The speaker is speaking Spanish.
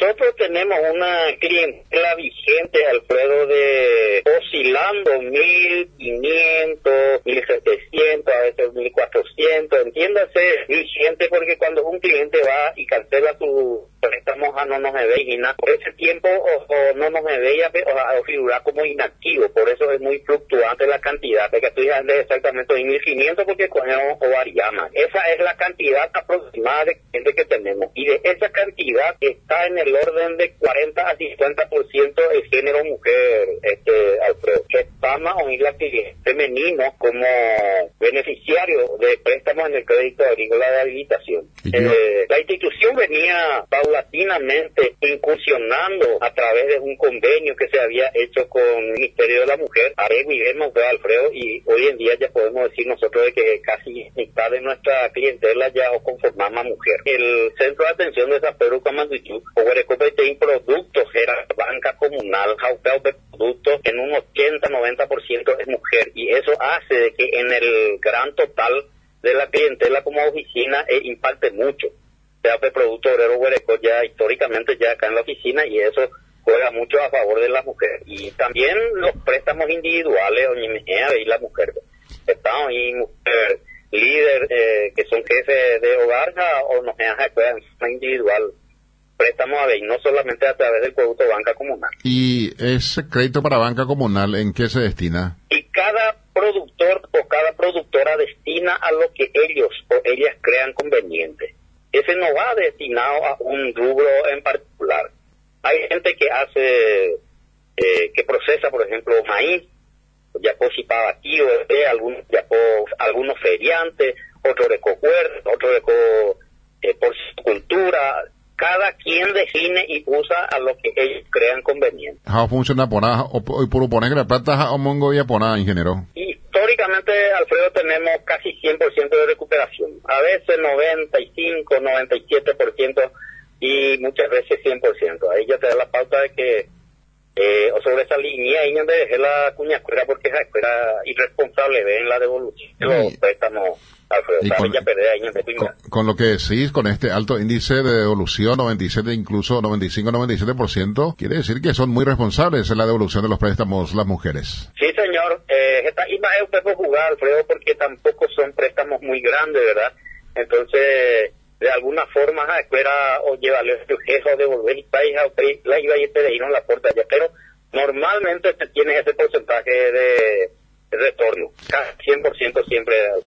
Nosotros tenemos una clientela vigente, Alfredo, de oscilando 1.500, 1.700, a veces 1.400, entiéndase, vigente, porque cuando un cliente va y cancela su préstamos a no nos debe, por ese tiempo o no nos debe o figurar como inactivo, por eso es muy fluctuante la cantidad, de que estoy dando exactamente 1.500 porque cogemos o variamos. Esa es la cantidad aproximada de gente que tenemos, y de esa cantidad está en el orden de 40 a 50% el género mujer, Alfredo, que vamos a oír la cliente femenino como beneficiario de préstamos en el crédito agrícola de habilitación. La institución venía paulatinamente incursionando a través de un convenio que se había hecho con el Ministerio de la Mujer, Alfredo, y hoy en día ya podemos decir nosotros de que casi mitad de nuestra clientela ya o conformamos a mujer. El centro de atención de San Pedro Camanduchú, tiene productos, era banca comunal, jaupeo de productos, en un 80-90% es mujer, y eso hace de que en el gran total de la clientela como oficina impacte mucho. De producto obrero Huereco ya históricamente ya acá en la oficina, y eso juega mucho a favor de la mujer. Y también los préstamos individuales, y la mujer. Estamos ahí, mujer líder, que son jefes de hogar, o nos juegan individual. Préstamos a ver, no solamente a través del producto banca comunal. ¿Y ese crédito para banca comunal en qué se destina? Y cada productor o cada productora destina a lo que ellos o ellas crean conveniente. Ese no va destinado a un rubro en particular. Hay gente que hace, que procesa, por ejemplo, maíz, yaposipabativo, algunos feriantes, otros otros porcicultura. Cada quien define y usa a lo que ellos crean conveniente. ¿Cómo funciona por poner que la plata a mongo y a poner, ingeniero? Históricamente, Alfredo, tenemos casi 100% de recuperación. A veces 95, 97% y muchas veces 100%. Ahí ya te da la pauta de que, o sobre esa línea, ahí donde dejé la cuñacuera porque esa escuela irresponsable en la devolución de los préstamos. Alfredo, con lo que decís, con este alto índice de devolución, 97, incluso 95-97%, quiere decir que son muy responsables en la devolución de los préstamos las mujeres. Sí, señor. Y más es un poco jugar, Alfredo, porque tampoco son préstamos muy grandes, ¿verdad? Entonces, de alguna forma, la escuela o llevarle su jefe o devolver y país, la iba y te dieron la puerta allá, pero normalmente se tiene ese porcentaje de retorno, casi 100% siempre.